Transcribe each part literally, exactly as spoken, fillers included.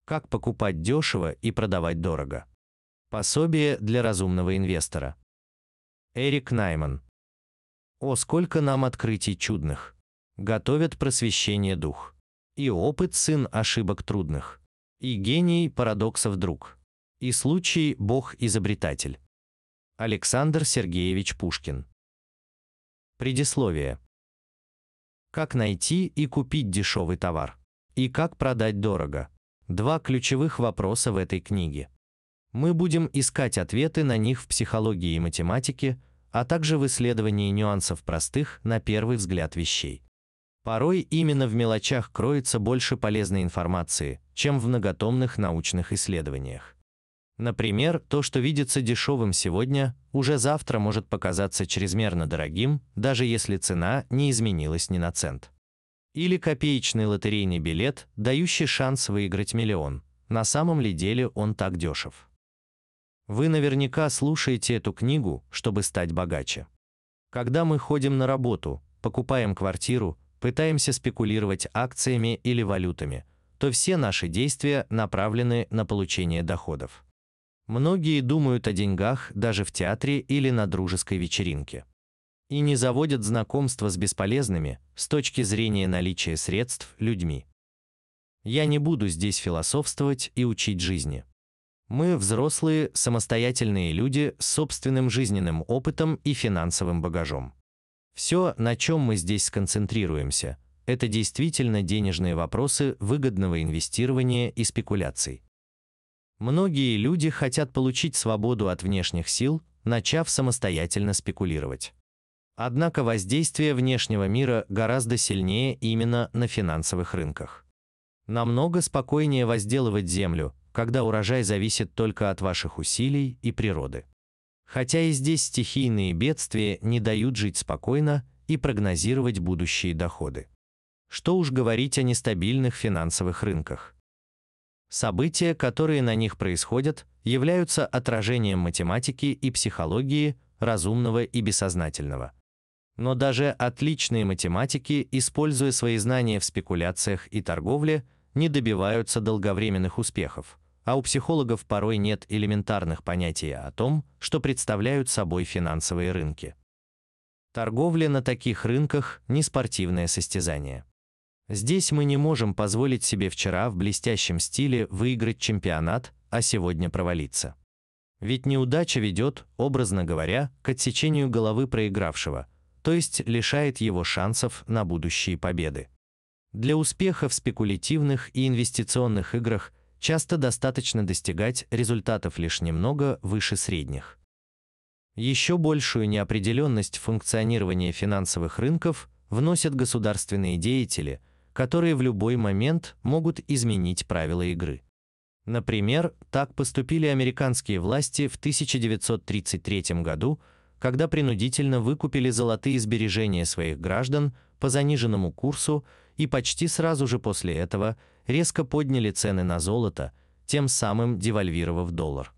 Как покупать дешево и продавать дорого. Пособие для разумного инвестора. Эрик Найман. О, сколько нам открытий чудных! Готовят просвещение дух. И опыт сын ошибок трудных. И гений парадоксов друг. И случай Бог-изобретатель. Александр Сергеевич Пушкин. Предисловие. Как найти и купить дешевый товар? И как продать дорого? Два ключевых вопроса в этой книге. Мы будем искать ответы на них в психологии и математике, а также в исследовании нюансов простых, на первый взгляд, вещей. Порой именно в мелочах кроется больше полезной информации, чем в многотомных научных исследованиях. Например, то, что видится дешевым сегодня, уже завтра может показаться чрезмерно дорогим, даже если цена не изменилась ни на цент. Или копеечный лотерейный билет, дающий шанс выиграть миллион. На самом ли деле он так дешев? Вы наверняка слушаете эту книгу, чтобы стать богаче. Когда мы ходим на работу, покупаем квартиру, пытаемся спекулировать акциями или валютами, то все наши действия направлены на получение доходов. Многие думают о деньгах даже в театре или на дружеской вечеринке. И не заводят знакомства с бесполезными, с точки зрения наличия средств, людьми. Я не буду здесь философствовать и учить жизни. Мы взрослые, самостоятельные люди с собственным жизненным опытом и финансовым багажом. Все, на чем мы здесь сконцентрируемся, это действительно денежные вопросы выгодного инвестирования и спекуляций. Многие люди хотят получить свободу от внешних сил, начав самостоятельно спекулировать. Однако воздействие внешнего мира гораздо сильнее именно на финансовых рынках. Намного спокойнее возделывать землю, когда урожай зависит только от ваших усилий и природы. Хотя и здесь стихийные бедствия не дают жить спокойно и прогнозировать будущие доходы. Что уж говорить о нестабильных финансовых рынках. События, которые на них происходят, являются отражением математики и психологии, разумного и бессознательного. Но даже отличные математики, используя свои знания в спекуляциях и торговле, не добиваются долговременных успехов, а у психологов порой нет элементарных понятий о том, что представляют собой финансовые рынки. Торговля на таких рынках – не спортивное состязание. Здесь мы не можем позволить себе вчера в блестящем стиле выиграть чемпионат, а сегодня провалиться. Ведь неудача ведет, образно говоря, к отсечению головы проигравшего, то есть лишает его шансов на будущие победы. Для успеха в спекулятивных и инвестиционных играх часто достаточно достигать результатов лишь немного выше средних. Еще большую неопределенность в функционировании финансовых рынков вносят государственные деятели, которые в любой момент могут изменить правила игры. Например, так поступили американские власти в тысяча девятьсот тридцать третьем году, когда принудительно выкупили золотые сбережения своих граждан по заниженному курсу и почти сразу же после этого резко подняли цены на золото, тем самым девальвировав доллар.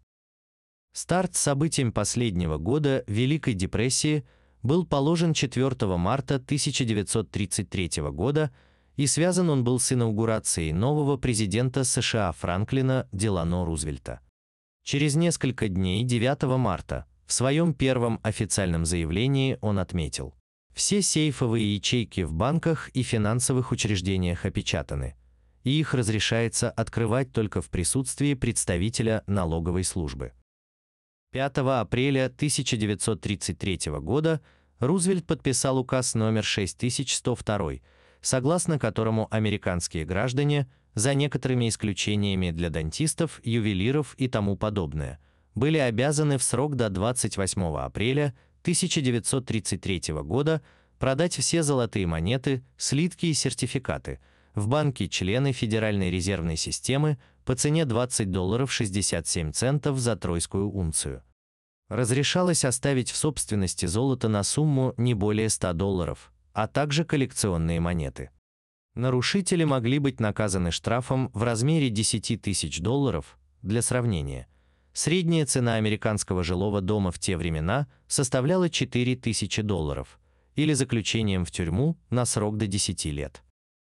Старт событиям последнего года Великой депрессии был положен четвёртого марта тысяча девятьсот тридцать третьего года, и связан он был с инаугурацией нового президента США Франклина Делано Рузвельта. Через несколько дней, девятого марта, в своем первом официальном заявлении он отметил: «Все сейфовые ячейки в банках и финансовых учреждениях опечатаны, и их разрешается открывать только в присутствии представителя налоговой службы». пятого апреля тысяча девятьсот тридцать третьего года Рузвельт подписал указ номер шесть тысяч сто два, согласно которому американские граждане, за некоторыми исключениями для дантистов, ювелиров и тому подобное, были обязаны в срок до двадцать восьмого апреля тысяча девятьсот тридцать третьего года продать все золотые монеты, слитки и сертификаты в банки-члены Федеральной резервной системы по цене двадцать долларов шестьдесят семь центов за тройскую унцию. Разрешалось оставить в собственности золото на сумму не более ста долларов, а также коллекционные монеты. Нарушители могли быть наказаны штрафом в размере десяти тысяч долларов. Для сравнения, средняя цена американского жилого дома в те времена составляла четыре тысячи долларов, или заключением в тюрьму на срок до десяти лет.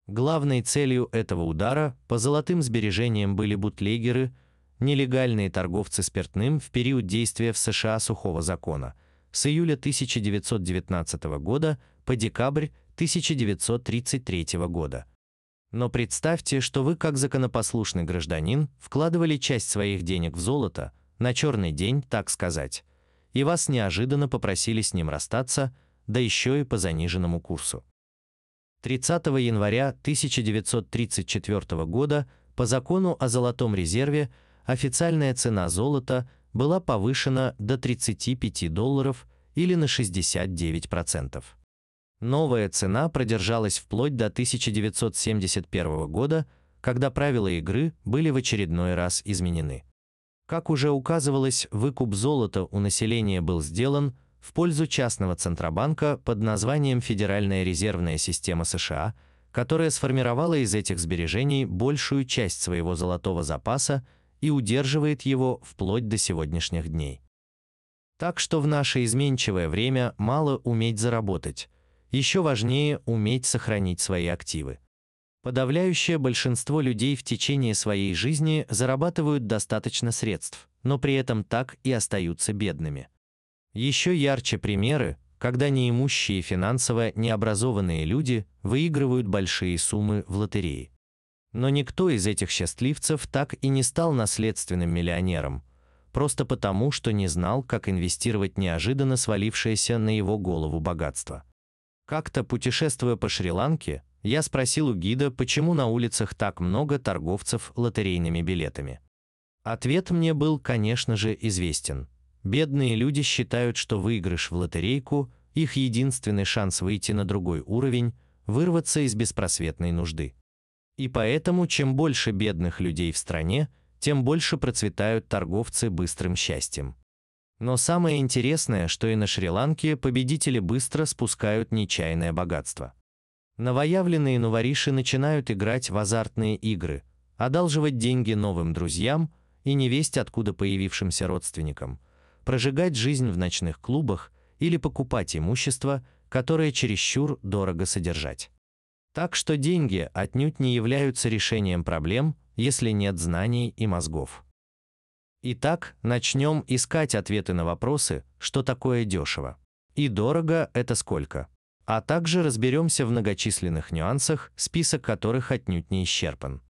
Главной целью этого удара по золотым сбережениям были бутлегеры, нелегальные торговцы спиртным в период действия в США сухого закона с июля тысяча девятьсот девятнадцатого года по декабрь тысяча девятьсот тридцать третьего года. Но представьте, что вы как законопослушный гражданин вкладывали часть своих денег в золото, на черный день, так сказать, и вас неожиданно попросили с ним расстаться, да еще и по заниженному курсу. тридцатого января тысяча девятьсот тридцать четвёртого года по закону о золотом резерве официальная цена золота была повышена до тридцати пяти долларов или на шестьдесят девять процентов. Новая цена продержалась вплоть до тысяча девятьсот семьдесят первого года, когда правила игры были в очередной раз изменены. Как уже указывалось, выкуп золота у населения был сделан в пользу частного центробанка под названием Федеральная резервная система США, которая сформировала из этих сбережений большую часть своего золотого запаса и удерживает его вплоть до сегодняшних дней. Так что в наше изменчивое время мало уметь заработать, еще важнее уметь сохранить свои активы. Подавляющее большинство людей в течение своей жизни зарабатывают достаточно средств, но при этом так и остаются бедными. Еще ярче примеры, когда неимущие финансово необразованные люди выигрывают большие суммы в лотерее. Но никто из этих счастливцев так и не стал наследственным миллионером, просто потому, что не знал, как инвестировать неожиданно свалившееся на его голову богатство. Как-то, путешествуя по Шри-Ланке, я спросил у гида, почему на улицах так много торговцев лотерейными билетами. Ответ мне был, конечно же, известен. Бедные люди считают, что выигрыш в лотерейку – их единственный шанс выйти на другой уровень, вырваться из беспросветной нужды. И поэтому, чем больше бедных людей в стране, тем больше процветают торговцы быстрым счастьем. Но самое интересное, что и на Шри-Ланке победители быстро спускают нечаянное богатство. Новоявленные новориши начинают играть в азартные игры, одалживать деньги новым друзьям и невесть откуда появившимся родственникам, прожигать жизнь в ночных клубах или покупать имущество, которое чересчур дорого содержать. Так что деньги отнюдь не являются решением проблем, если нет знаний и мозгов. Итак, начнем искать ответы на вопросы, что такое дешево и дорого – это сколько, а также разберемся в многочисленных нюансах, список которых отнюдь не исчерпан.